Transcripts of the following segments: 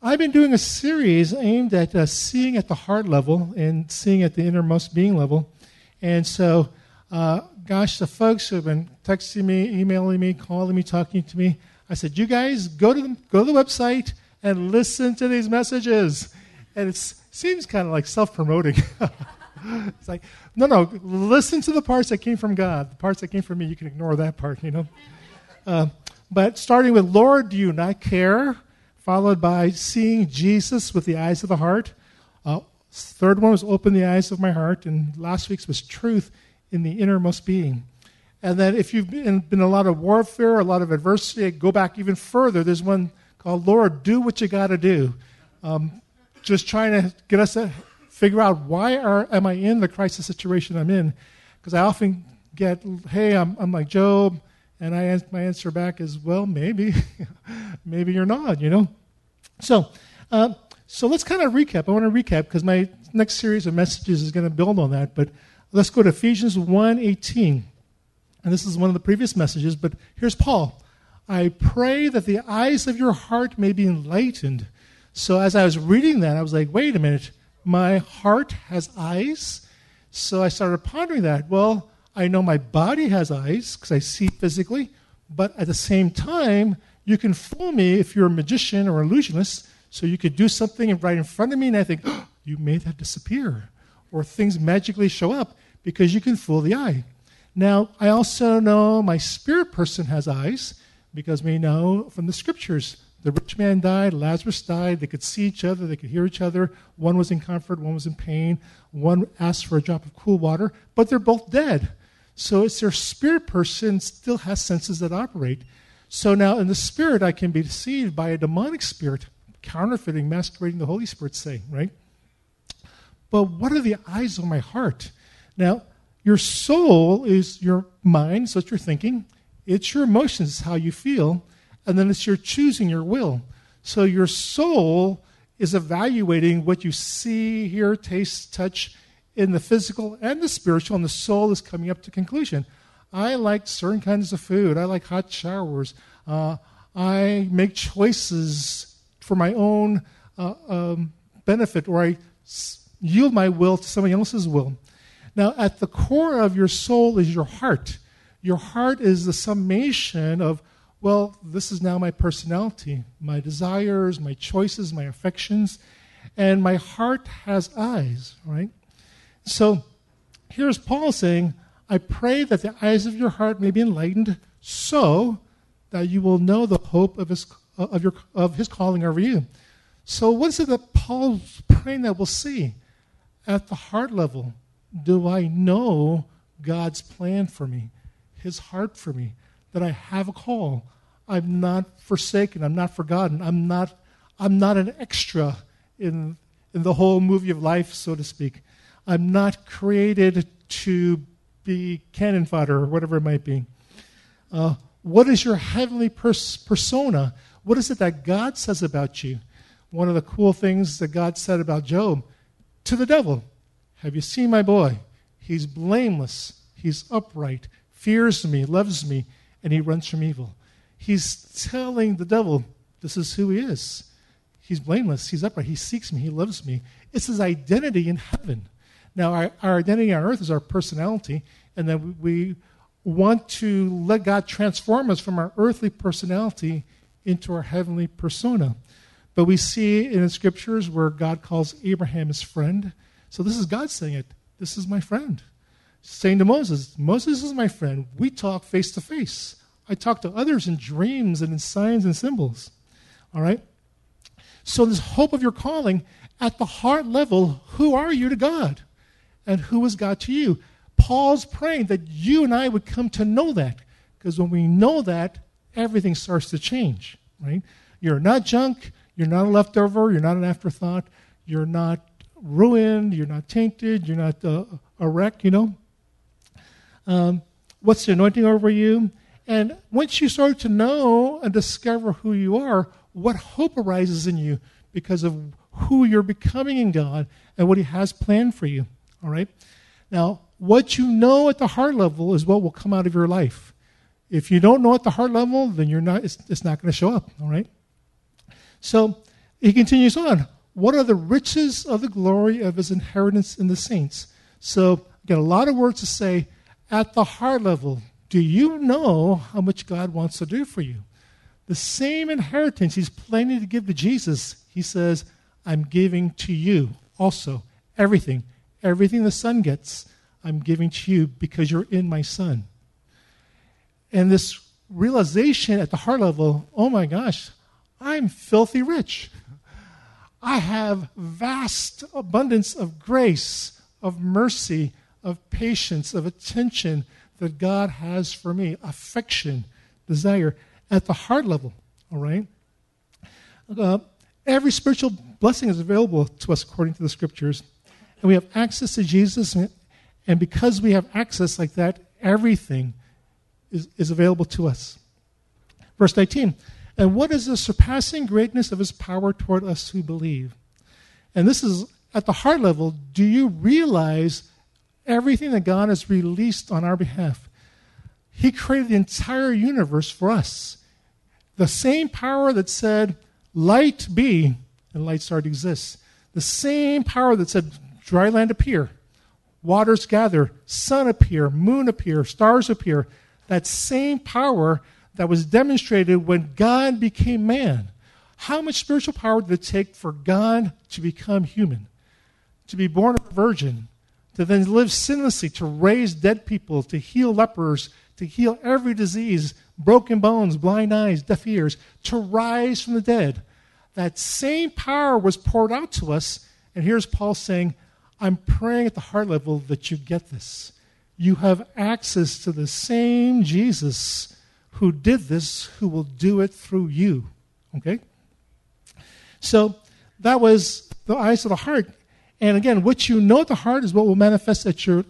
I've been doing a series aimed at seeing at the heart level and seeing at the innermost being level. And so, the folks who have been texting me, emailing me, calling me, talking to me, I said, you guys, go to the website and listen to these messages. And it seems kind of like self-promoting. It's like, no, listen to the parts that came from God. The parts that came from me, you can ignore that part, But starting with, Lord, do you not care? Followed by seeing Jesus with the eyes of the heart. Third one was open the eyes of my heart. And last week's was truth in the innermost being. And then if you've been in a lot of warfare, a lot of adversity, go back even further. There's one called, Lord, do what you got to do. Just trying to get us to figure out why am I in the crisis situation I'm in. Because I often get, hey, I'm like Job. And my answer back is, well, maybe. Maybe you're not, So let's kind of recap. I want to recap because my next series of messages is going to build on that. But let's go to Ephesians 1:18. And this is one of the previous messages, but here's Paul. I pray that the eyes of your heart may be enlightened. So as I was reading that, I was like, wait a minute. My heart has eyes? So I started pondering that. Well, I know my body has eyes because I see physically, but at the same time, you can fool me if you're a magician or illusionist, so you could do something right in front of me, and I think, oh, you made that disappear. Or things magically show up because you can fool the eye. Now, I also know my spirit person has eyes because we know from the scriptures, the rich man died, Lazarus died, they could see each other, they could hear each other. One was in comfort, one was in pain. One asked for a drop of cool water, but they're both dead. So it's their spirit person still has senses that operate. So now in the spirit, I can be deceived by a demonic spirit, counterfeiting, masquerading the Holy Spirit, say, right? But what are the eyes of my heart? Now, your soul is your mind, so it's your thinking. It's your emotions, how you feel. And then it's your choosing, your will. So your soul is evaluating what you see, hear, taste, touch in the physical and the spiritual, and the soul is coming up to conclusion. I like certain kinds of food. I like hot showers. I make choices for my own benefit, or I yield my will to somebody else's will. Now, at the core of your soul is your heart. Your heart is the summation of, well, this is now my personality, my desires, my choices, my affections, and my heart has eyes, right? So here's Paul saying, I pray that the eyes of your heart may be enlightened so that you will know the hope of his calling over you. So what is it that Paul's praying that we'll see? At the heart level, do I know God's plan for me, his heart for me, that I have a call? I'm not forsaken. I'm not forgotten. I'm not an extra in the whole movie of life, so to speak. I'm not created to be cannon fodder or whatever it might be. What is your heavenly persona? What is it that God says about you? One of the cool things that God said about Job, to the devil, have you seen my boy? He's blameless. He's upright, fears me, loves me, and he runs from evil. He's telling the devil, this is who he is. He's blameless. He's upright. He seeks me. He loves me. It's his identity in heaven. Now, our identity on earth is our personality, and then we want to let God transform us from our earthly personality into our heavenly persona. But we see in the scriptures where God calls Abraham his friend. So this is God saying it. This is my friend. Saying to Moses, Moses is my friend. We talk face to face. I talk to others in dreams and in signs and symbols. All right? So this hope of your calling, at the heart level, who are you to God? And who is God to you? Paul's praying that you and I would come to know that. Because when we know that, everything starts to change. Right? You're not junk. You're not a leftover. You're not an afterthought. You're not ruined. You're not tainted. You're not a wreck, What's the anointing over you? And once you start to know and discover who you are, what hope arises in you because of who you're becoming in God and what he has planned for you. All right? Now, what you know at the heart level is what will come out of your life. If you don't know at the heart level, then it's not going to show up. All right? So he continues on. What are the riches of the glory of his inheritance in the saints? So, again, a lot of words to say. At the heart level, do you know how much God wants to do for you? The same inheritance he's planning to give to Jesus, he says, I'm giving to you also. Everything the Son gets, I'm giving to you because you're in my Son. And this realization at the heart level, oh my gosh, I'm filthy rich. I have vast abundance of grace, of mercy, of patience, of attention that God has for me, affection, desire, at the heart level, all right? Every spiritual blessing is available to us according to the Scriptures, and we have access to Jesus, and because we have access like that, everything is available to us. Verse 19, and what is the surpassing greatness of his power toward us who believe? And this is, at the heart level, do you realize everything that God has released on our behalf? He created the entire universe for us. The same power that said, light be, and light started to exist. The same power that said, dry land appear, waters gather, sun appear, moon appear, stars appear. That same power that was demonstrated when God became man. How much spiritual power did it take for God to become human? To be born of a virgin, to then live sinlessly, to raise dead people, to heal lepers, to heal every disease, broken bones, blind eyes, deaf ears, to rise from the dead. That same power was poured out to us, and here's Paul saying, I'm praying at the heart level that you get this. You have access to the same Jesus who did this, who will do it through you. Okay? So that was the eyes of the heart. And again, what you know at the heart is what will manifest at your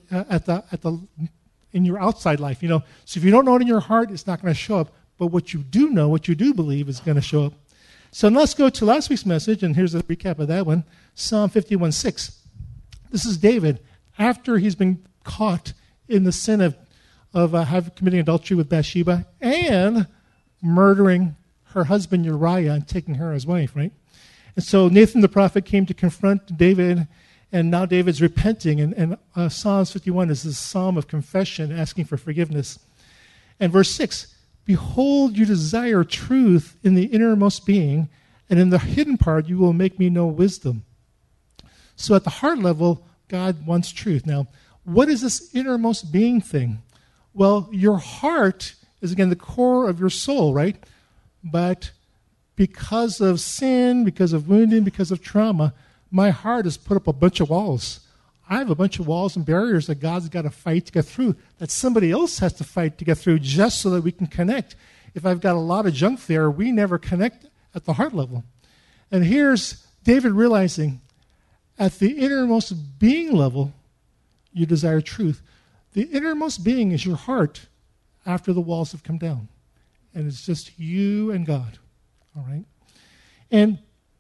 in your outside life. You know, so if you don't know it in your heart, it's not going to show up. But what you do know, what you do believe, is going to show up. So let's go to last week's message, and here's a recap of that one. Psalm 51:6. This is David after he's been caught in the sin of committing adultery with Bathsheba and murdering her husband Uriah and taking her as wife, right? And so Nathan the prophet came to confront David, and now David's repenting. And Psalms 51 is this psalm of confession, asking for forgiveness. And verse 6, behold, you desire truth in the innermost being, and in the hidden part you will make me know wisdom. So at the heart level, God wants truth. Now, what is this innermost being thing? Well, your heart is, again, the core of your soul, right? But because of sin, because of wounding, because of trauma, my heart has put up a bunch of walls. I have a bunch of walls and barriers that God's got to fight to get through, that somebody else has to fight to get through just so that we can connect. If I've got a lot of junk there, we never connect at the heart level. And here's David realizing, at the innermost being level, you desire truth. The innermost being is your heart after the walls have come down. And it's just you and God. All right? And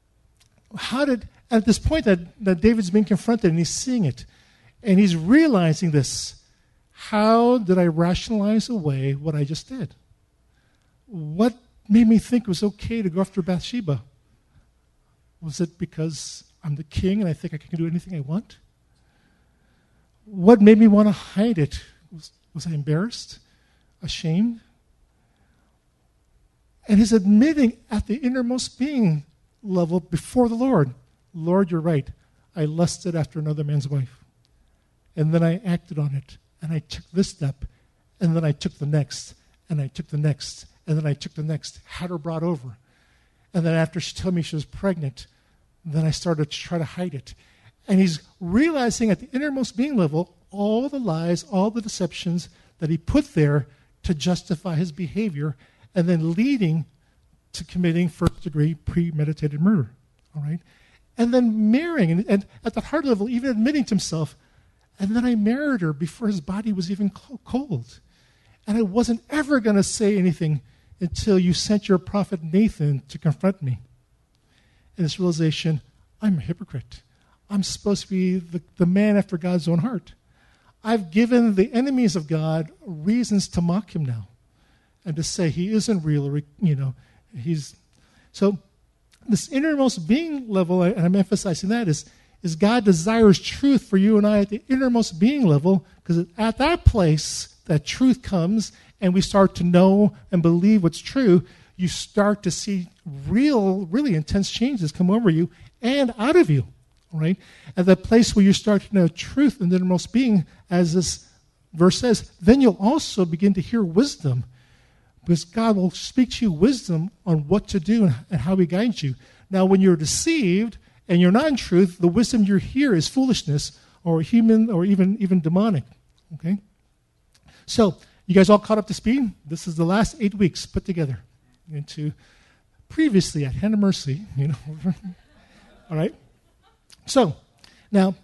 at this point that David's being confronted and he's seeing it, and he's realizing this, how did I rationalize away what I just did? What made me think it was okay to go after Bathsheba? Was it because I'm the king and I think I can do anything I want? What made me want to hide it? Was I embarrassed? Ashamed? And he's admitting at the innermost being level before the Lord, Lord, you're right. I lusted after another man's wife. And then I acted on it. And I took this step. And then I took the next. And I took the next. And then I took the next. Had her brought over. And then after she told me she was pregnant, then I started to try to hide it. And he's realizing at the innermost being level all the lies, all the deceptions that he put there to justify his behavior, and then leading to committing first-degree premeditated murder. All right? And then marrying, and at the heart level, even admitting to himself, and then I married her before his body was even cold. And I wasn't ever going to say anything until you sent your prophet Nathan to confront me. And this realization, I'm a hypocrite. I'm supposed to be the man after God's own heart. I've given the enemies of God reasons to mock him now and to say he isn't real, or, he's... So this innermost being level, and I'm emphasizing that, is God desires truth for you and I at the innermost being level, because at that place, that truth comes, and we start to know and believe what's true. You start to see really intense changes come over you and out of you, right? At that place where you start to know truth in the innermost being, as this verse says, then you'll also begin to hear wisdom, because God will speak to you wisdom on what to do and how He guides you. Now, when you're deceived and you're not in truth, the wisdom you hear is foolishness or human or even demonic. Okay? So, you guys all caught up to speed? This is the last 8 weeks put together into previously at Hand of Mercy, All right? So, now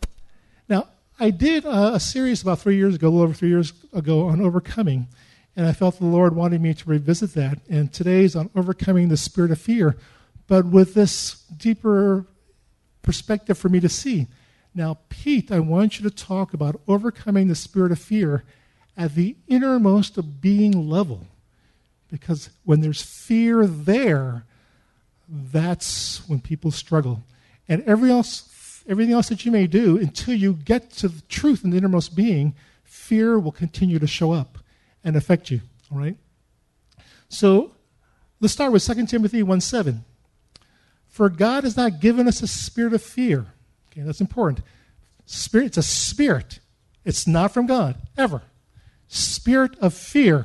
I did a series about 3 years ago, a little over 3 years ago, on overcoming. And I felt the Lord wanted me to revisit that. And today is on overcoming the spirit of fear, but with this deeper perspective for me to see. Now, Pete, I want you to talk about overcoming the spirit of fear at the innermost of being level. Because when there's fear there, that's when people struggle. And everything else that you may do, until you get to the truth in the innermost being, fear will continue to show up and affect you, all right? So let's start with 2 Timothy 1:7. For God has not given us a spirit of fear. Okay, that's important. Spirit, it's a spirit. It's not from God, ever. Spirit of fear.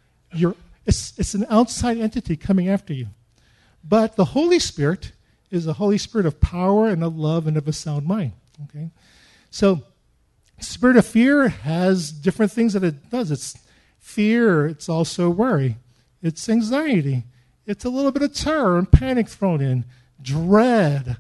It's an outside entity coming after you. But the Holy Spirit is a Holy Spirit of power and of love and of a sound mind. Okay? So spirit of fear has different things that it does. It's fear, it's also worry, it's anxiety, it's a little bit of terror and panic thrown in, dread,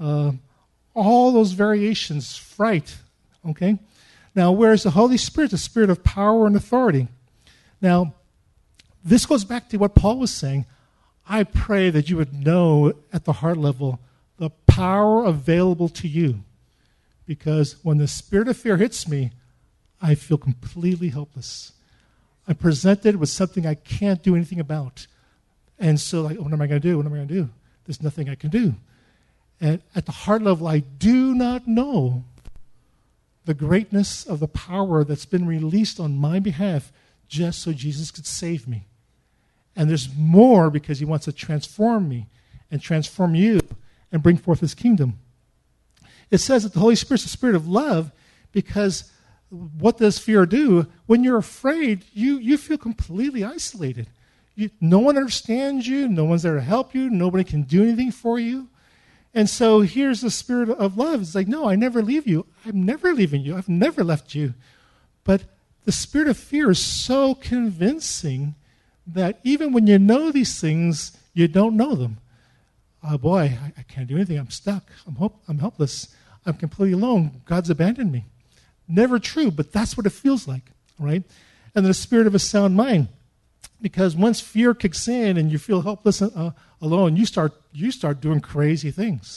all those variations, fright, okay? Now, whereas the Holy Spirit is a spirit of power and authority. Now, this goes back to what Paul was saying. I pray that you would know at the heart level the power available to you, because when the spirit of fear hits me, I feel completely helpless. I'm presented with something I can't do anything about. And so, like, what am I going to do? What am I going to do? There's nothing I can do. And at the heart level, I do not know the greatness of the power that's been released on my behalf just so Jesus could save me. And there's more, because He wants to transform me and transform you and bring forth His kingdom. It says that the Holy Spirit's a spirit of love, because what does fear do? When you're afraid, you feel completely isolated. No one understands you. No one's there to help you. Nobody can do anything for you. And so here's the spirit of love. It's like, no, I never leave you. I'm never leaving you. I've never left you. But the spirit of fear is so convincing that even when you know these things, you don't know them. Oh boy, I can't do anything. I'm stuck. I'm helpless. I'm completely alone. God's abandoned me. Never true, but that's what it feels like, right? And the spirit of a sound mind, because once fear kicks in and you feel helpless and alone, you start doing crazy things.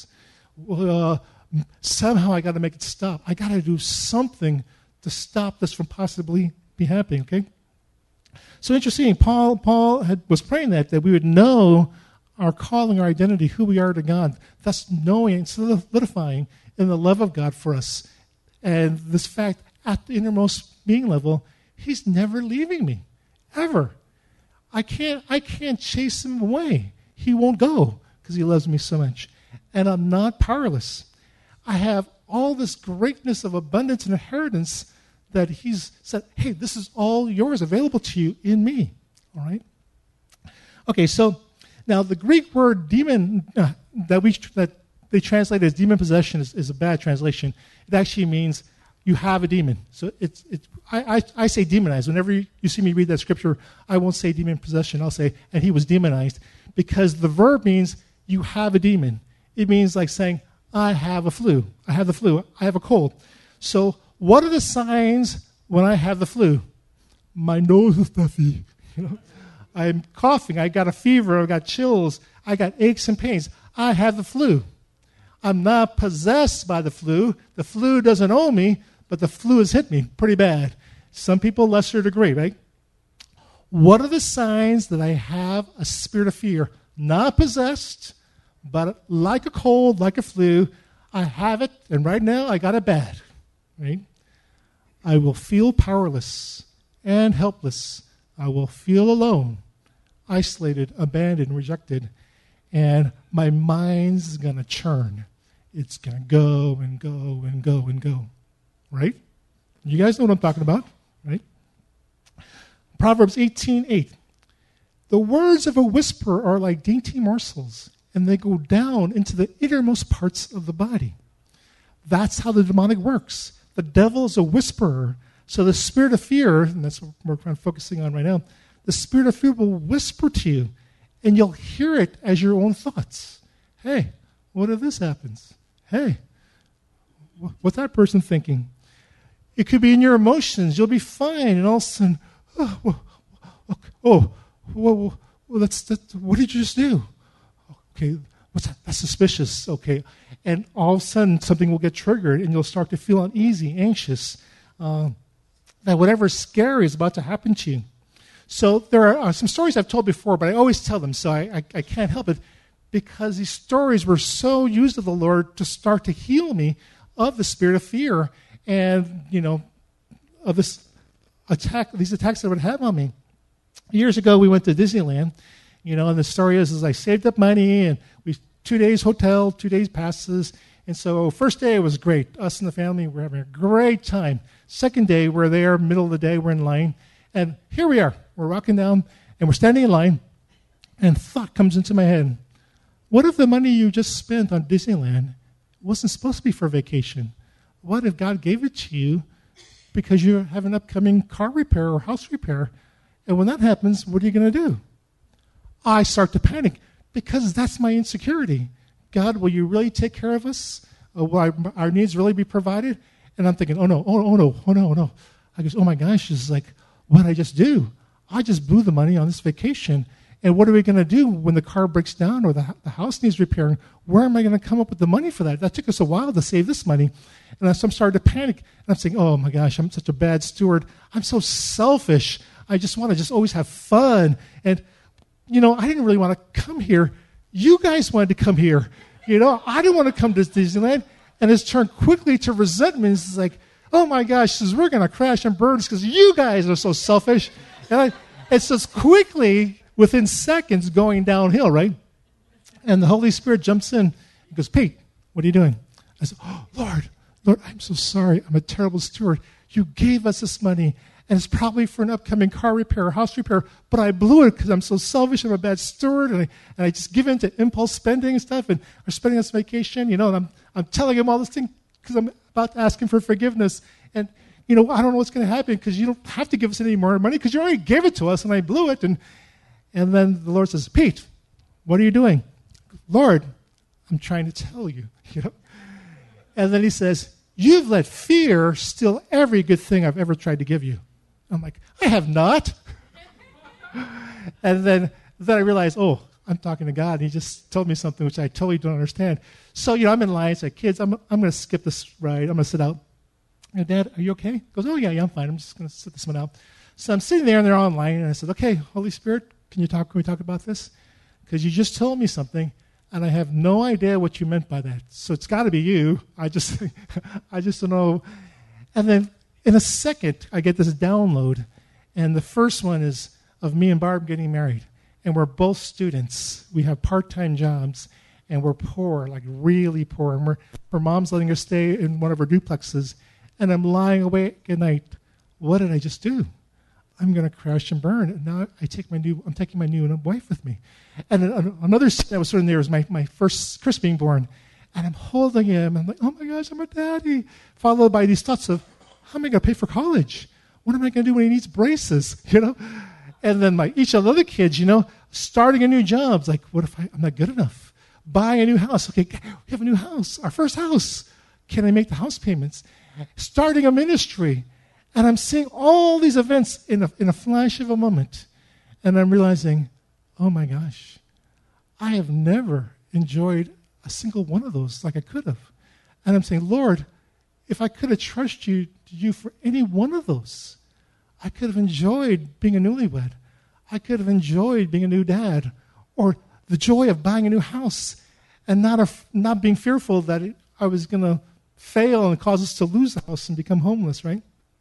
Somehow I got to make it stop. I got to do something to stop this from possibly be happening. Okay. So interesting. Paul was praying that we would know our calling, our identity, who we are to God. Thus knowing and solidifying in the love of God for us. And this fact, at the innermost being level, He's never leaving me, ever. I can't chase Him away. He won't go because He loves me so much. And I'm not powerless. I have all this greatness of abundance and inheritance that He's said, hey, this is all yours, available to you in me. All right? Okay, so now the Greek word demon that they translate as demon possession is a bad translation. It actually means you have a demon. So I say demonized. Whenever you see me read that scripture, I won't say demon possession. I'll say, and he was demonized, because the verb means you have a demon. It means like saying, I have a flu. I have the flu. I have a cold. So what are the signs when I have the flu? My nose is stuffy. I'm coughing. I got a fever. I got chills. I got aches and pains. I have the flu. I'm not possessed by the flu. The flu doesn't own me, but the flu has hit me pretty bad. Some people, lesser degree, right? What are the signs that I have a spirit of fear? Not possessed, But like a cold, like a flu, I have it, and right now I got it bad. Right? I will feel powerless and helpless. I will feel alone, isolated, abandoned, rejected, and my mind's going to churn. It's going to go and go and go and go. Right? You guys know what I'm talking about, right? Proverbs 18:8. The words of a whisperer are like dainty morsels, and they go down into the innermost parts of the body. That's how the demonic works. The devil is a whisperer. So the spirit of fear, and that's what we're kind of focusing on right now, the spirit of fear will whisper to you, and you'll hear it as your own thoughts. Hey, what if this happens? Hey, what's that person thinking? It could be in your emotions. You'll be fine, and all of a sudden, what did you just do? Okay, what's that? That's suspicious. Okay, and all of a sudden something will get triggered, and you'll start to feel uneasy, anxious, that whatever scary is about to happen to you. So there are some stories I've told before, but I always tell them, so I can't help it, because these stories were so used of the Lord to start to heal me of the spirit of fear and, of these attacks that would have on me. Years ago, we went to Disneyland, and the story is I saved up money, and 2 days hotel, 2 days passes, and so first day it was great. Us and the family were having a great time. Second day, we're there, middle of the day, we're in line, and here we are. We're walking down, and we're standing in line, and thought comes into my head. What if the money you just spent on Disneyland wasn't supposed to be for vacation? What if God gave it to you because you have an upcoming car repair or house repair? And when that happens, what are you going to do? I start to panic because that's my insecurity. God, will you really take care of us? Will our needs really be provided? And I'm thinking, oh no. I goes, oh my gosh, this is like, what did I just do? I just blew the money on this vacation. And what are we going to do when the car breaks down or the house needs repairing? Where am I going to come up with the money for that? That took us a while to save this money. And so I'm starting to panic. And I'm saying, oh my gosh, I'm such a bad steward. I'm so selfish. I just want to always have fun. And, I didn't really want to come here. You guys wanted to come here. I didn't want to come to Disneyland. And it's turned quickly to resentment. It's like, oh my gosh, we're going to crash and burn because you guys are so selfish. And it's just quickly, within seconds, going downhill, right? And the Holy Spirit jumps in and goes, Pete, what are you doing? I said, oh, Lord, I'm so sorry. I'm a terrible steward. You gave us this money, and it's probably for an upcoming car repair or house repair, but I blew it because I'm so selfish. I'm a bad steward, and I just give in to impulse spending and stuff, and we're spending this vacation, and I'm telling him all this thing because I'm about to ask him for forgiveness. And, I don't know what's going to happen because you don't have to give us any more money because you already gave it to us, and I blew it. And then the Lord says, Pete, what are you doing? Lord, I'm trying to tell you, And then he says, you've let fear steal every good thing I've ever tried to give you. I'm like, I have not. And then I realized, oh, I'm talking to God. And he just told me something which I totally don't understand. So, I'm in line. I said, kids, I'm going to skip this ride. I'm going to sit out. Dad, are you okay? He goes, oh, yeah, I'm fine. I'm just going to sit this one out. So I'm sitting there, and they're online. And I said, okay, Holy Spirit, can we talk about this? Because you just told me something, and I have no idea what you meant by that. So it's got to be you. I just don't know. And then in a second, I get this download, and the first one is of me and Barb getting married. And we're both students. We have part-time jobs, and we're poor, like really poor. And her mom's letting us stay in one of her duplexes, and I'm lying awake at night. What did I just do? I'm going to crash and burn. And now I'm taking my new wife with me. And another that was sort of there was my first Chris being born. And I'm holding him. And I'm like, oh my gosh, I'm a daddy. Followed by these thoughts of, how am I going to pay for college? What am I going to do when he needs braces? And then each of the other kids, starting a new job. It's like, what if I'm not good enough? Buying a new house. Okay, we have a new house, our first house. Can I make the house payments? Starting a ministry. And I'm seeing all these events in a flash of a moment. And I'm realizing, oh my gosh, I have never enjoyed a single one of those like I could have. And I'm saying, Lord, if I could have trusted you for any one of those, I could have enjoyed being a newlywed. I could have enjoyed being a new dad, or the joy of buying a new house. and not being fearful that I was going to fail and cause us to lose the house and become homeless, right?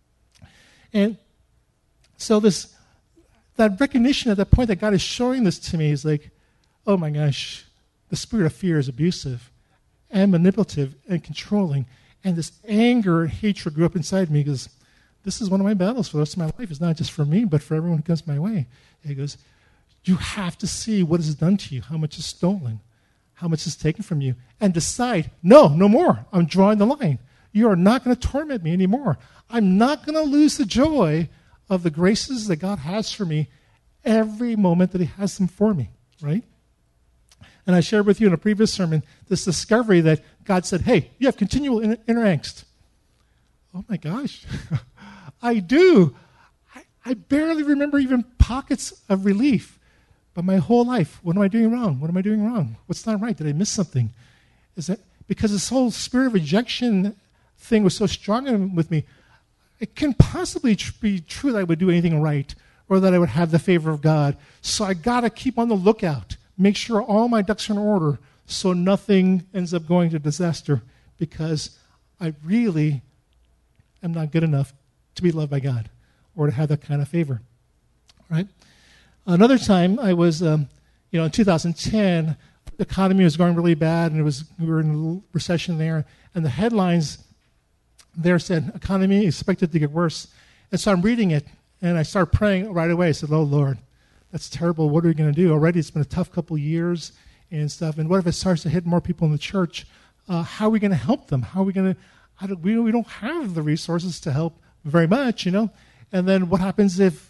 And so that recognition at that point that God is showing this to me is like, oh my gosh, the spirit of fear is abusive and manipulative and controlling. And this anger and hatred grew up inside me because this is one of my battles for the rest of my life. It's not just for me, but for everyone who comes my way. He goes, you have to see what is done to you, how much is stolen, how much is taken from you, and decide, no more. I'm drawing the line. You are not going to torment me anymore. I'm not going to lose the joy of the graces that God has for me every moment that he has them for me, right? And I shared with you in a previous sermon this discovery that God said, hey, you have continual inner angst. Oh my gosh, I do. I barely remember even pockets of relief. But my whole life, what am I doing wrong? What am I doing wrong? What's not right? Did I miss something? Is that because this whole spirit of rejection thing was so strong with me, it can't possibly be true that I would do anything right or that I would have the favor of God. So I got to keep on the lookout, make sure all my ducks are in order so nothing ends up going to disaster because I really am not good enough to be loved by God or to have that kind of favor, right? Another time I was, in 2010, the economy was going really bad and we were in a little recession there, and the headlines there said, economy expected to get worse. And so I'm reading it, and I start praying right away. I said, oh, Lord, that's terrible. What are we going to do? Already it's been a tough couple of years and stuff. And what if it starts to hit more people in the church? How are we going to help them? How are we going to, we don't have the resources to help very much, And then what happens if,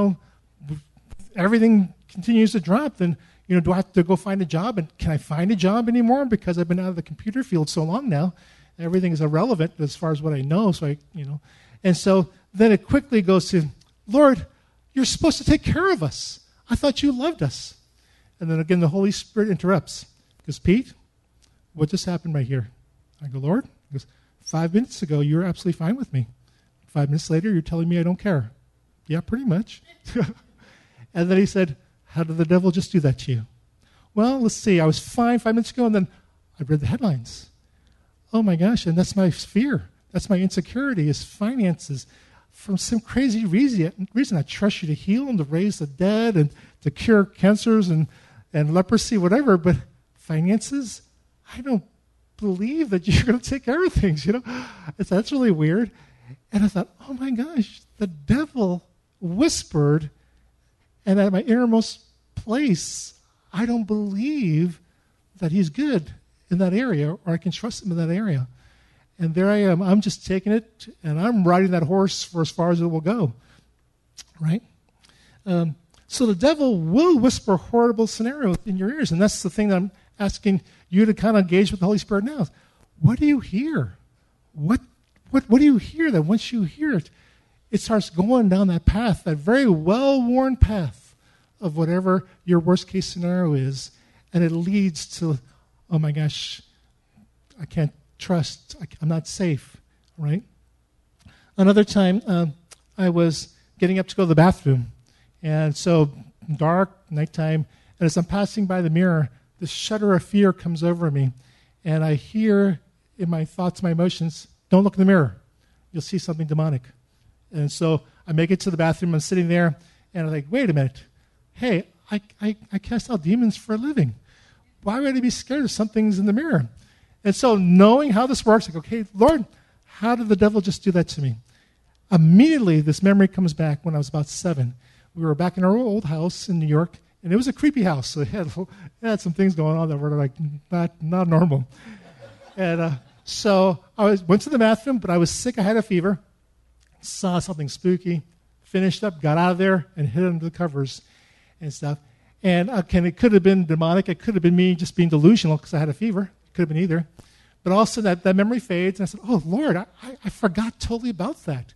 everything continues to drop? Then, do I have to go find a job? And can I find a job anymore? Because I've been out of the computer field so long now. Everything is irrelevant as far as what I know. So and so then it quickly goes to, Lord, you're supposed to take care of us. I thought you loved us. And then again, the Holy Spirit interrupts. He goes, Pete, what just happened right here? I go, Lord? He goes, 5 minutes ago, you were absolutely fine with me. 5 minutes later, you're telling me I don't care. Yeah, pretty much. And then he said, how did the devil just do that to you? Well, let's see. I was fine 5 minutes ago, and then I read the headlines. Oh, my gosh, and that's my fear. That's my insecurity is finances. From some crazy reason, I trust you to heal and to raise the dead and to cure cancers and leprosy, whatever. But finances, I don't believe that you're going to take care of things, That's really weird. And I thought, oh, my gosh, the devil whispered, and at my innermost place, I don't believe that he's good in that area or I can trust him in that area. And there I am. I'm just taking it, and I'm riding that horse for as far as it will go, right? So the devil will whisper horrible scenarios in your ears, and that's the thing that I'm asking you to kind of engage with the Holy Spirit now. What do you hear? What do you hear that once you hear it, it starts going down that path, that very well-worn path of whatever your worst-case scenario is, and it leads to, oh my gosh, I can't trust, I'm not safe, right? Another time, I was getting up to go to the bathroom, and so dark, nighttime, and as I'm passing by the mirror, this shudder of fear comes over me, and I hear in my thoughts, my emotions, don't look in the mirror. You'll see something demonic. And so I make it to the bathroom, I'm sitting there, and I'm like, wait a minute. Hey, I cast out demons for a living. Why would I be scared if something's in the mirror? And so knowing how this works, like, okay, Lord, how did the devil just do that to me? Immediately, this memory comes back when I was about 7. We were back in our old house in New York, and it was a creepy house. So it had some things going on that were like not normal. And so I went to the bathroom, but I was sick. I had a fever. Saw something spooky, finished up, got out of there, and hid under the covers and stuff. And it could have been demonic. It could have been me just being delusional because I had a fever. It could have been either. But also that memory fades, and I said, oh, Lord, I forgot totally about that.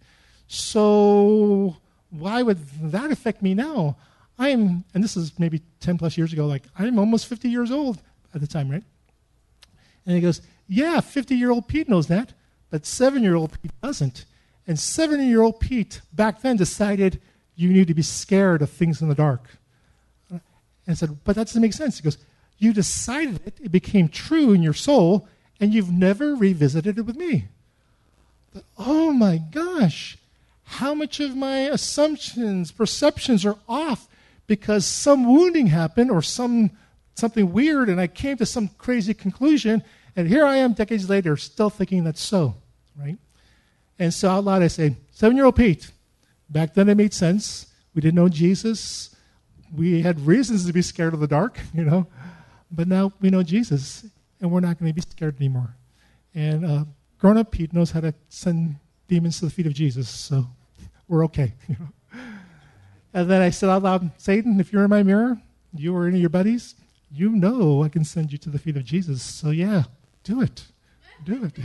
So why would that affect me now? And this is maybe 10 plus years ago, I'm almost 50 years old at the time, right? And he goes, yeah, 50-year-old Pete knows that, but 7-year-old Pete doesn't. And 7-year-old Pete back then decided you need to be scared of things in the dark. And I said, but that doesn't make sense. He goes, You decided it. It became true in your soul, and you've never revisited it with me. But, oh my gosh, how much of my assumptions, perceptions are off because some wounding happened or something weird, and I came to some crazy conclusion, and here I am decades later still thinking that's so, right? And so out loud I say, 7-year-old Pete, back then it made sense. We didn't know Jesus. We had reasons to be scared of the dark, but now we know Jesus, and we're not going to be scared anymore. And grown-up Pete knows how to send demons to the feet of Jesus, so we're okay. And then I said out loud, Satan, if you're in my mirror, you or any of your buddies, you know I can send you to the feet of Jesus. So yeah, do it. Do it,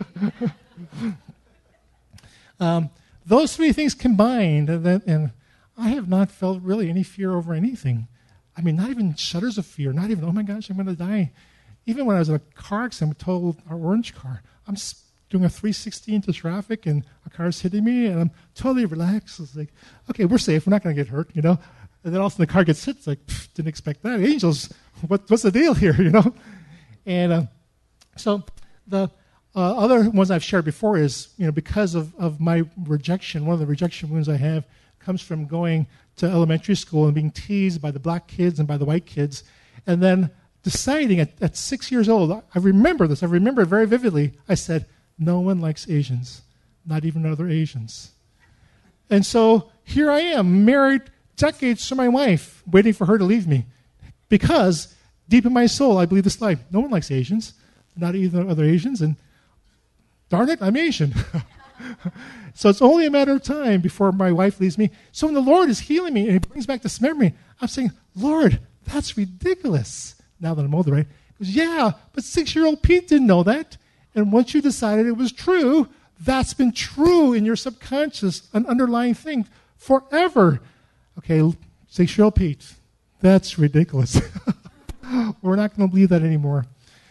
yeah. Those three things combined, and I have not felt really any fear over anything. I mean, not even shudders of fear, not even, oh my gosh, I'm going to die. Even when I was in a car accident, I told our orange car, I'm doing a 360 into traffic and a car's hitting me, and I'm totally relaxed. It's like, okay, we're safe. We're not going to get hurt, And then all of a sudden the car gets hit. It's like, didn't expect that. Angels, what's the deal here, And so the other ones I've shared before is, because of my rejection, one of the rejection wounds I have comes from going to elementary school and being teased by the black kids and by the white kids, and then deciding at 6 years old, I remember this, I remember it very vividly, I said, no one likes Asians, not even other Asians. And so here I am, married decades to my wife, waiting for her to leave me, because deep in my soul, I believe this lie, no one likes Asians, not even other Asians, and darn it, I'm Asian. So it's only a matter of time before my wife leaves me. So when the Lord is healing me and He brings back this memory, I'm saying, Lord, that's ridiculous. Now that I'm older, right? He goes, yeah, but 6-year-old Pete didn't know that. And once you decided it was true, that's been true in your subconscious, an underlying thing forever. Okay, 6-year-old Pete, that's ridiculous. We're not going to believe that anymore.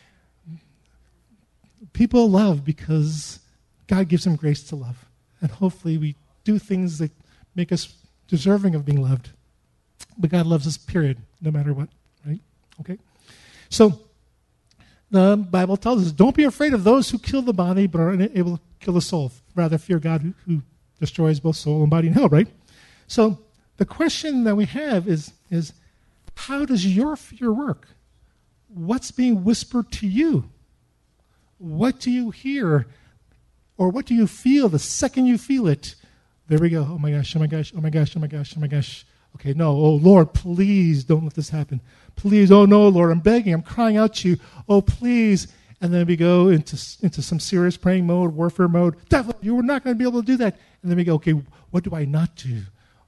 People love because God gives them grace to love. And hopefully we do things that make us deserving of being loved. But God loves us, period, no matter what, right? Okay? So the Bible tells us, don't be afraid of those who kill the body but are unable to kill the soul. Rather fear God who destroys both soul and body in hell, right? So the question that we have is how does your fear work? What's being whispered to you? What do you hear? Or what do you feel the second you feel it? There we go. Oh my gosh, oh my gosh, oh my gosh, oh my gosh, oh my gosh. Okay, no. Oh, Lord, please don't let this happen. Please, oh no, Lord, I'm begging, I'm crying out to you. Oh, please. And then we go into some serious praying mode, warfare mode. Devil, you were not going to be able to do that. And then we go, okay, what do I not do?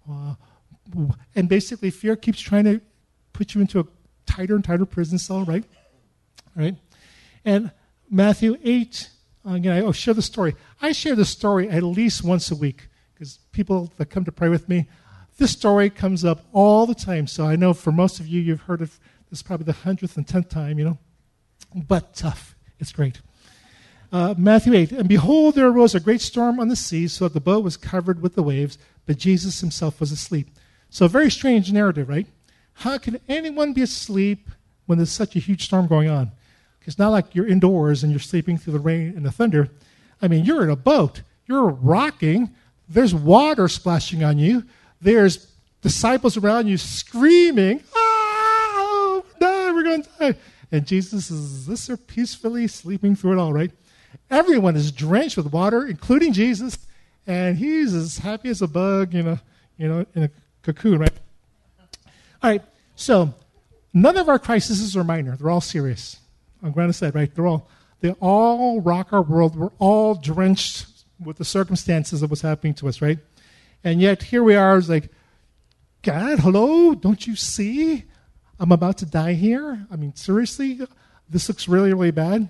And basically, fear keeps trying to put you into a tighter and tighter prison cell, right? Right? And Matthew 8, again, I'll share the story. I share the story at least once a week because people that come to pray with me, this story comes up all the time. So I know for most of you, you've heard it. This is probably the 100th and 10th time, But tough. It's great. Matthew 8, and behold, there arose a great storm on the sea, so that the boat was covered with the waves, but Jesus himself was asleep. So a very strange narrative, right? How can anyone be asleep when there's such a huge storm going on? It's not like you're indoors and you're sleeping through the rain and the thunder. I mean, you're in a boat. You're rocking. There's water splashing on you. There's disciples around you screaming, oh, no, we're going to die. And Jesus is peacefully sleeping through it all, right? Everyone is drenched with water, including Jesus, and he's as happy as a bug, in a cocoon, right? All right, so none of our crises are minor. They're all serious. I'm going to say, right? They all rock our world. We're all drenched with the circumstances of what's happening to us, right? And yet here we are, it's like, God, hello, don't you see? I'm about to die here. I mean, seriously, this looks really, really bad.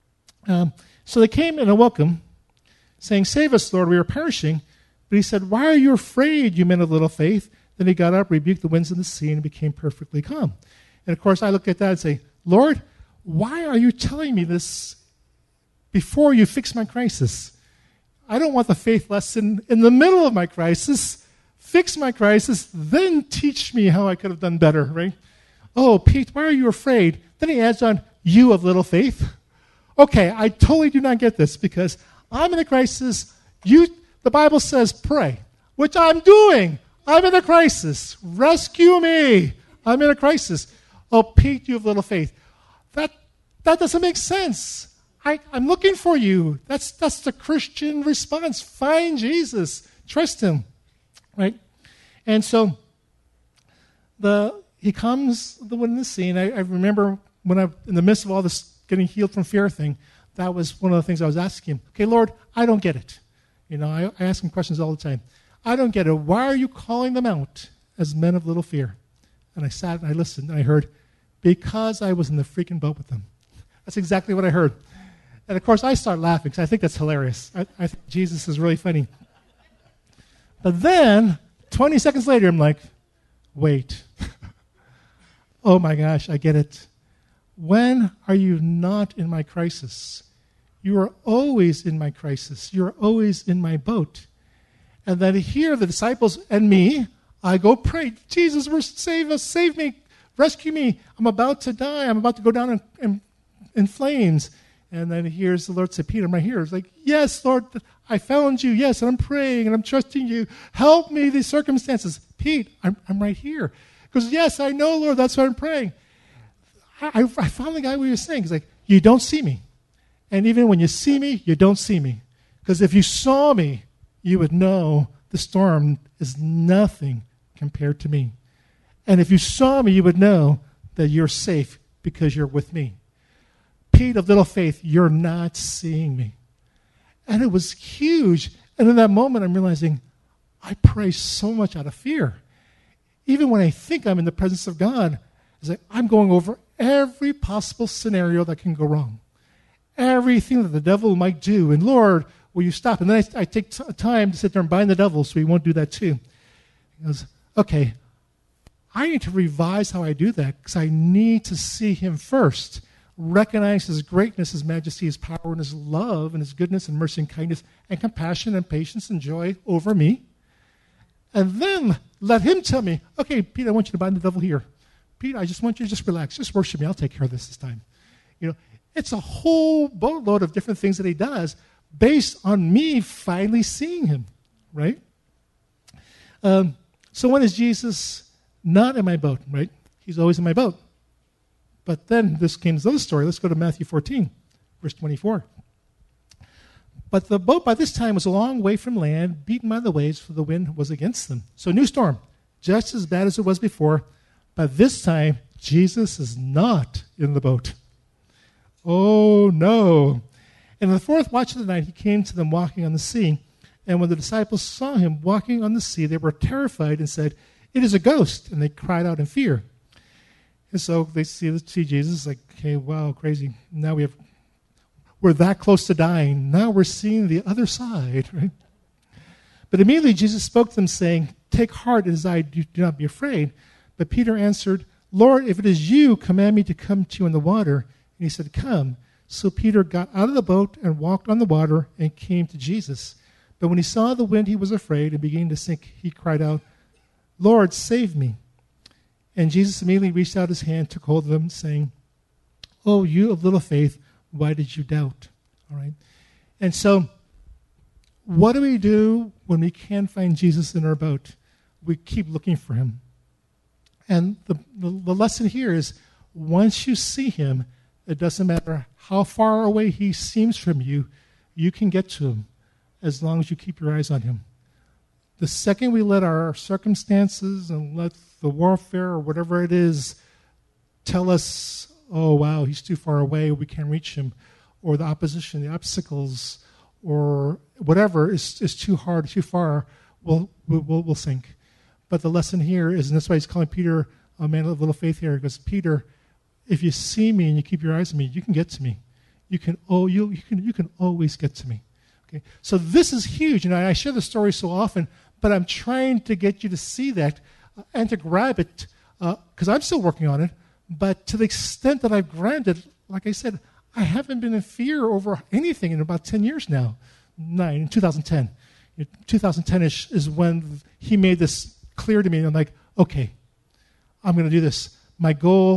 So they came in a welcome, saying, save us, Lord, we are perishing. But he said, why are you afraid, you men of little faith? Then he got up, rebuked the winds and the sea, and became perfectly calm. And of course, I look at that and say, Lord, why are you telling me this before you fix my crisis? I don't want the faith lesson in the middle of my crisis. Fix my crisis, then teach me how I could have done better, right? Oh, Pete, why are you afraid? Then he adds on, you of little faith. Okay, I totally do not get this because I'm in a crisis. The Bible says pray, which I'm doing. I'm in a crisis. Rescue me. I'm in a crisis. Oh, Pete, you have little faith. That doesn't make sense. I'm looking for you. That's the Christian response. Find Jesus. Trust him. Right? And so he comes in the scene. I remember when I'm in the midst of all this getting healed from fear thing, that was one of the things I was asking him. Okay, Lord, I don't get it. I ask him questions all the time. I don't get it. Why are you calling them out as men of little fear? And I sat and I listened and I heard, because I was in the freaking boat with them. That's exactly what I heard. And of course I start laughing because I think that's hilarious. I think Jesus is really funny. But then, 20 seconds later, I'm like, wait. Oh my gosh, I get it. When are you not in my crisis? You are always in my crisis. You are always in my boat. And then here, the disciples and me, I go pray, Jesus, save us, save me, rescue me. I'm about to die. I'm about to go down in flames. And then here's the Lord say, Peter, I'm right here. It's like, yes, Lord, I found you. Yes, and I'm praying and I'm trusting you. Help me these circumstances. Pete, I'm right here. He goes, yes, I know, Lord, that's why I'm praying. I finally got what he was saying. He's like, you don't see me. And even when you see me, you don't see me. Because if you saw me, you would know the storm is nothing compared to me. And if you saw me, you would know that you're safe because you're with me. Pete of little faith, you're not seeing me. And it was huge. And in that moment, I'm realizing I pray so much out of fear. Even when I think I'm in the presence of God, it's like I'm going over every possible scenario that can go wrong. Everything that the devil might do. And Lord, will you stop? And then I take time to sit there and bind the devil so he won't do that too. He goes, okay, I need to revise how I do that because I need to see him first. Recognize his greatness, his majesty, his power, and his love, and his goodness, and mercy, and kindness, and compassion, and patience, and joy over me. And then let him tell me, okay, Pete, I want you to bind the devil here. Pete, I just want you to just relax. Just worship me. I'll take care of this time. It's a whole boatload of different things that he does based on me finally seeing him, right? So when is Jesus not in my boat, right? He's always in my boat. But then this came to another story. Let's go to Matthew 14, verse 24. But the boat by this time was a long way from land, beaten by the waves, for the wind was against them. So new storm, just as bad as it was before. But this time, Jesus is not in the boat. Oh, no. And in the fourth watch of the night, he came to them walking on the sea. And when the disciples saw him walking on the sea, they were terrified and said, it is a ghost. And they cried out in fear. And so they see Jesus like, okay, wow, crazy. Now we're that close to dying. Now we're seeing the other side, right? But immediately Jesus spoke to them, saying, take heart, it is I, do not be afraid. But Peter answered, Lord, if it is you, command me to come to you in the water. And he said, come. So Peter got out of the boat and walked on the water and came to Jesus. But when he saw the wind, he was afraid and began to sink. He cried out, Lord, save me. And Jesus immediately reached out his hand, took hold of him, saying, oh, you of little faith, why did you doubt? All right. And so what do we do when we can't find Jesus in our boat? We keep looking for him. And the lesson here is once you see him, it doesn't matter how far away he seems from you, you can get to him as long as you keep your eyes on him. The second we let our circumstances and let the warfare or whatever it is tell us, oh, wow, he's too far away, we can't reach him, or the opposition, the obstacles, or whatever is too hard, too far, we'll sink. But the lesson here is, and that's why he's calling Peter a man of little faith here, because Peter, if you see me and you keep your eyes on me, you can get to me. You can always get to me. Okay? So this is huge. I share the story so often, but I'm trying to get you to see that and to grab it, because I'm still working on it. But to the extent that I've grabbed it, like I said, I haven't been in fear over anything in about 10 years now. In 2010. 2010-ish is when he made this clear to me. And I'm like, okay, I'm going to do this. My goal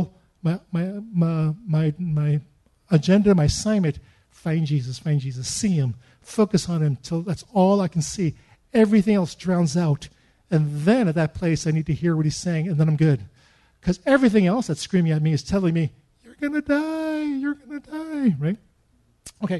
my agenda, my assignment, find Jesus, see him, focus on him till that's all I can see. Everything else drowns out. And then at that place, I need to hear what he's saying, and then I'm good. Because everything else that's screaming at me is telling me, you're going to die, right? Okay.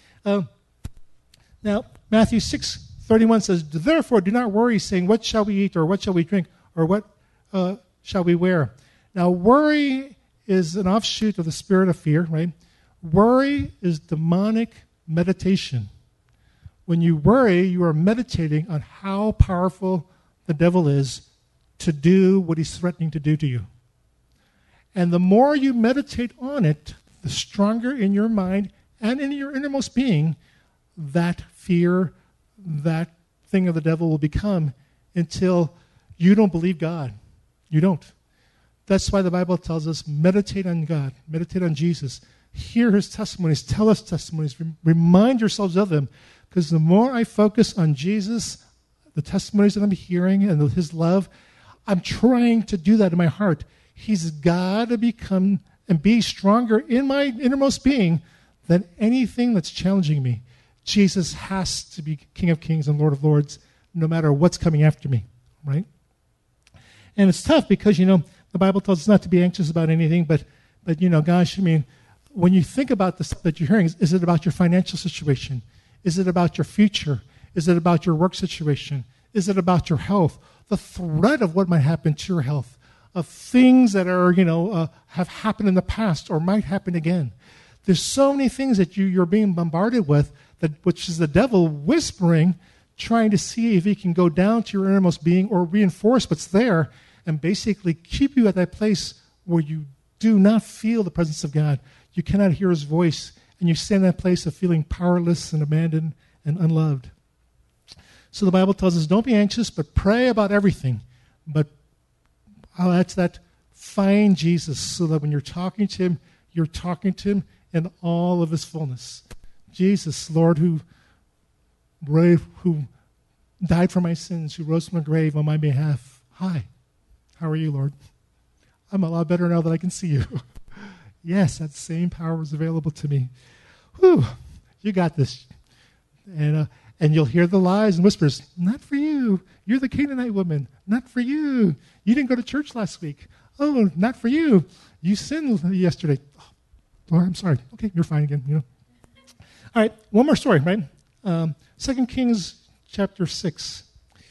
Now, Matthew 6:31 says, therefore, do not worry, saying, what shall we eat, or what shall we drink, or what shall we wear? Now, worry is an offshoot of the spirit of fear, right? Worry is demonic meditation. When you worry, you are meditating on how powerful the devil is to do what he's threatening to do to you. And the more you meditate on it, the stronger in your mind and in your innermost being that fear, that thing of the devil will become until you don't believe God. You don't. That's why the Bible tells us, meditate on God, meditate on Jesus, hear his testimonies, tell us testimonies, remind yourselves of them, because the more I focus on Jesus, the testimonies that I'm hearing and his love, I'm trying to do that in my heart. He's got to become and be stronger in my innermost being than anything that's challenging me. Jesus has to be King of Kings and Lord of Lords, no matter what's coming after me, right? And it's tough because, the Bible tells us not to be anxious about anything, but gosh, when you think about this that you're hearing, is it about your financial situation? Is it about your future? Is it about your work situation? Is it about your health? The threat of what might happen to your health, of things that are, have happened in the past or might happen again. There's so many things that you're being bombarded with, which is the devil whispering, trying to see if he can go down to your innermost being or reinforce what's there and basically keep you at that place where you do not feel the presence of God. You cannot hear his voice, and you stay in that place of feeling powerless and abandoned and unloved. So the Bible tells us, don't be anxious, but pray about everything. But I'll add to that, find Jesus, so that when you're talking to him in all of his fullness. Jesus, Lord, who died for my sins, who rose from the grave on my behalf. Hi, how are you, Lord? I'm a lot better now that I can see you. Yes, that same power is available to me. Whew, you got this. And you'll hear the lies and whispers, not for you. You're the Canaanite woman. Not for you. You didn't go to church last week. Oh, not for you. You sinned yesterday. Oh, Lord, I'm sorry. Okay, you're fine again. All right, one more story, right? 2 Kings chapter 6.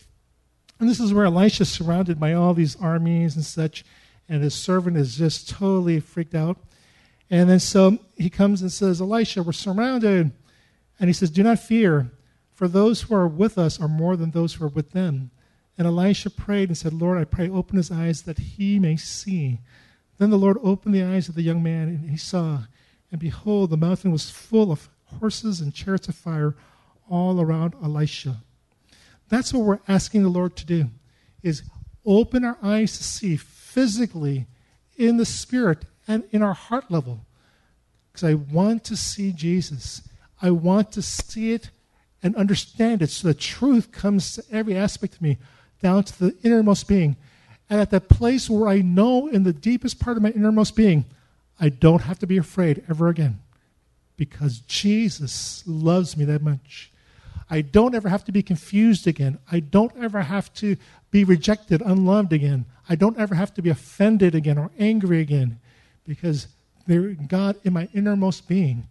And this is where Elisha is surrounded by all these armies and such, and his servant is just totally freaked out. And then so he comes and says, Elisha, we're surrounded. And he says, do not fear, for those who are with us are more than those who are with them. And Elisha prayed and said, Lord, I pray, open his eyes that he may see. Then the Lord opened the eyes of the young man, and he saw. And behold, the mountain was full of horses and chariots of fire all around Elisha. That's what we're asking the Lord to do, is open our eyes to see physically, in the spirit, and in our heart level. Because I want to see Jesus. I want to see it and understand it so the truth comes to every aspect of me, down to the innermost being. And at that place where I know in the deepest part of my innermost being, I don't have to be afraid ever again. Because Jesus loves me that much. I don't ever have to be confused again. I don't ever have to be rejected, unloved again. I don't ever have to be offended again or angry again. Because God in my innermost being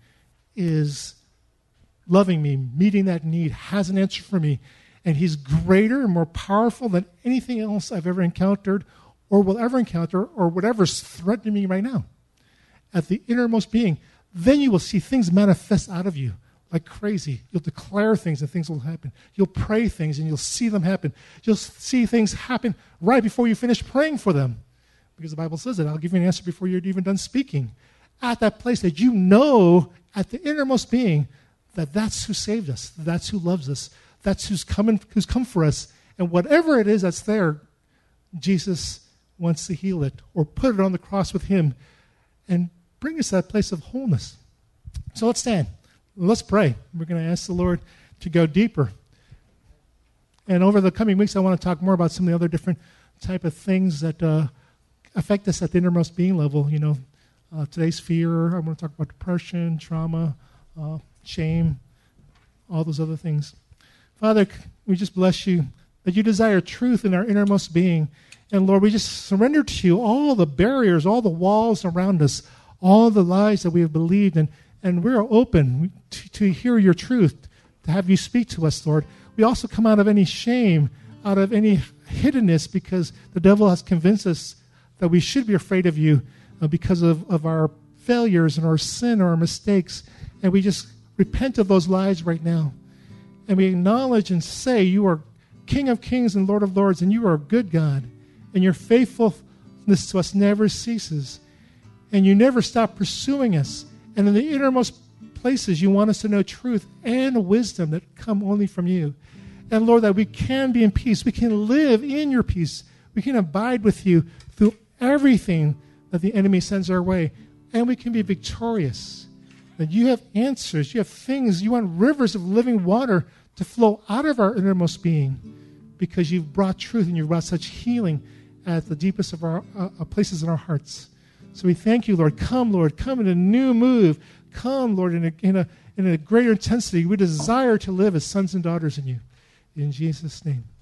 is loving me, meeting that need, has an answer for me. And he's greater and more powerful than anything else I've ever encountered or will ever encounter or whatever's threatening me right now. At the innermost being, then you will see things manifest out of you like crazy. You'll declare things and things will happen. You'll pray things and you'll see them happen. You'll see things happen right before you finish praying for them. Because the Bible says that I'll give you an answer before you're even done speaking. At that place that you know at the innermost being that that's who saved us, that's who loves us, that's who's come for us. And whatever it is that's there, Jesus wants to heal it or put it on the cross with him and bring us to that place of wholeness. So let's stand. Let's pray. We're going to ask the Lord to go deeper. And over the coming weeks, I want to talk more about some of the other different type of things that affect us at the innermost being level. Today's fear, I'm going to talk about depression, trauma, shame, all those other things. Father, we just bless you that you desire truth in our innermost being. And Lord, we just surrender to you all the barriers, all the walls around us, all the lies that we have believed. And we're open to hear your truth, to have you speak to us, Lord. We also come out of any shame, out of any hiddenness, because the devil has convinced us that we should be afraid of you because of our failures and our sin or our mistakes. And we just repent of those lies right now. And we acknowledge and say you are King of kings and Lord of lords, and you are a good God. And your faithfulness to us never ceases. And you never stop pursuing us. And in the innermost places, you want us to know truth and wisdom that come only from you. And Lord, that we can be in peace. We can live in your peace. We can abide with you through everything that the enemy sends our way. And we can be victorious. That you have answers. You have things. You want rivers of living water to flow out of our innermost being, because you've brought truth and you've brought such healing at the deepest of our places in our hearts. So we thank you, Lord. Come, Lord. Come in a new move. Come, Lord, in a greater intensity. We desire to live as sons and daughters in you. In Jesus' name.